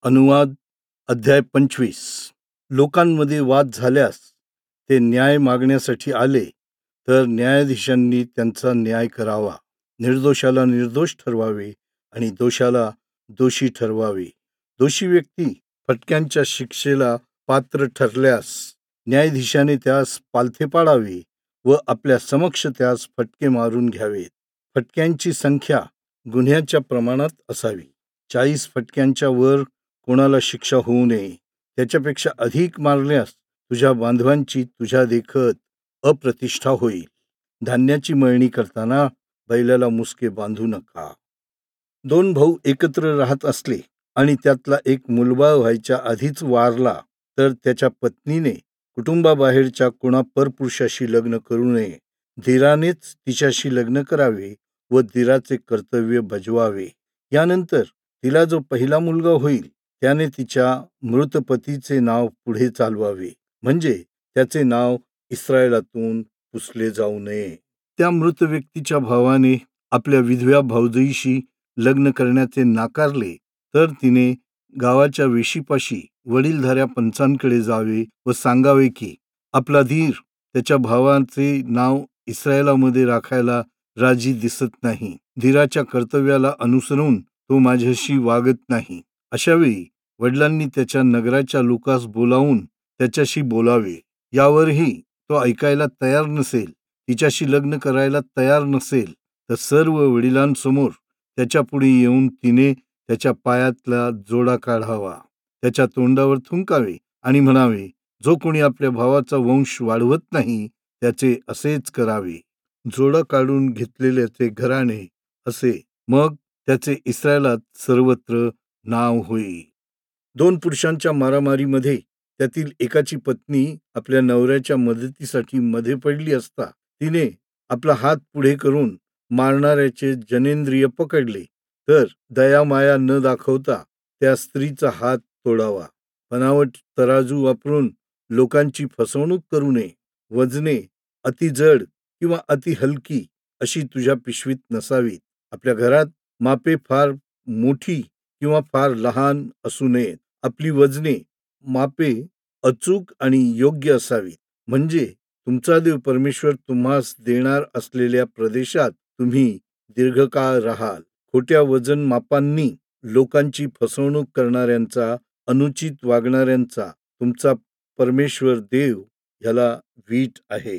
अनुवाद अध्याय 25. लोकांमध्ये वाद झाल्यास ते न्याय मागण्यासाठी आले तर न्यायाधीशांनी त्यांचा न्याय करावा. निर्दोषाला निर्दोष ठरवावे आणि दोषाला दोषी ठरवावे. दोषी व्यक्ती फटक्यांच्या शिक्षेला पात्र ठरल्यास न्यायाधीशाने त्यास पालथे पाडावे व आपल्या समक्ष त्यास फटके मारून घ्यावेत. फटक्यांची संख्या गुन्ह्याच्या प्रमाणात असावी. 40 फटक्यांच्या वर कोणाला शिक्षा होऊ नये. त्याच्यापेक्षा अधिक मारल्यास तुझ्या बांधवांची तुझ्या देखत अप्रतिष्ठा होईल. धान्याची मळणी करताना बैलाला मुसके बांधू नका. 2 भाऊ एकत्र राहत असले आणि त्यातला एक मुलबाळ व्हायच्या आधीच वारला तर त्याच्या पत्नीने कुटुंबाबाहेरच्या कोणा परपुरुषाशी लग्न करू नये. धीरानेच तिच्याशी लग्न करावे व धीराचे कर्तव्य बजवावे. यानंतर तिला जो पहिला मुलगा होईल त्याने तिच्या मृत पतीचे नाव पुढे चालवावे, म्हणजे त्याचे नाव इस्रायलातून पुसले जाऊ नये. त्या मृत व्यक्तीच्या भावाने आपल्या विधव्या भावजईशी लग्न करण्याचे नाकारले तर तिने गावाच्या वेशीपाशी वडीलधाऱ्या पंचांकडे जावे व सांगावे की आपला धीर त्याच्या भावाचे नाव इस्रायलामध्ये राखायला राजी दिसत नाही. धीराच्या कर्तव्याला अनुसरून तो माझ्याशी वागत नाही. अशावेळी वडिलांनी त्याच्या नगराच्या लोकास बोलावून त्याच्याशी बोलावे. यावरही तो ऐकायला तयार नसेल, तिच्याशी लग्न करायला तयार नसेल तर सर्व वडिलांसमोर त्याच्या पुढे येऊन तिने त्याच्या पायातला जोडा काढावा, त्याच्या तोंडावर थुंकावे आणि म्हणावे, जो कोणी आपल्या भावाचा वंश वाढवत नाही त्याचे असेच करावे. जोडा काढून घेतलेल्याचे घराणे असे मग त्याचे इस्रायलात सर्वत्र नाव होईल. 2 पुरुषांच्या मारामारीमध्ये त्यातील एकाची पत्नी आपल्या नवऱ्याच्या मदतीसाठी मध्ये पडली असता तिने आपला हात पुढे करून मारणाऱ्याचे जनेंद्रिय पकडले तर दयामाया न दाखवता त्या स्त्रीचा हात तोडावा. बनावट तराजू वापरून लोकांची फसवणूक करू नये. वजने अति जड किंवा अति हलकी अशी तुझ्या पिशवीत नसावीत. आपल्या घरात मापे फार मोठी किंवा फार लहान असू नयेत. आपली वजने मापे अचूक आणि योग्य असावीत, म्हणजे तुमचा देव परमेश्वर तुम्हास देणार असलेल्या प्रदेशात तुम्ही दीर्घकाळ राहाल. खोट्या वजन मापांनी लोकांची फसवणूक करणाऱ्यांचा, अनुचित वागणाऱ्यांचा तुमचा परमेश्वर देव ह्याला वीट आहे.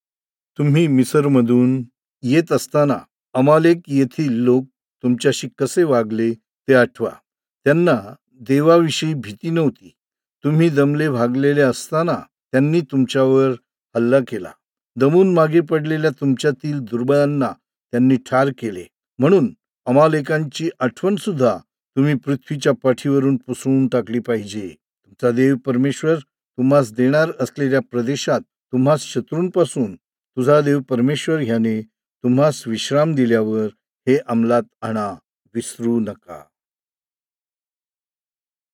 तुम्ही मिसरमधून येत असताना अमालेक येथील लोक तुमच्याशी कसे वागले ते आठवा. त्यांना देवाविषयी भीती नव्हती. तुम्ही दमले भागलेले असताना त्यांनी तुमच्यावर हल्ला केला. दमून मागे पडलेल्या तुमच्यातील दुर्बलांना त्यांनी ठार केले. म्हणून अमालेकांची आठवण सुद्धा तुम्ही पृथ्वीच्या पाठीवरून पुसून टाकली पाहिजे. तुमचा देव परमेश्वर तुम्हास देणार असलेल्या प्रदेशात तुम्हास शत्रूंपासून तुझा देव परमेश्वर ह्याने तुम्हास विश्राम दिल्यावर हे अंमलात आणा, विसरू नका.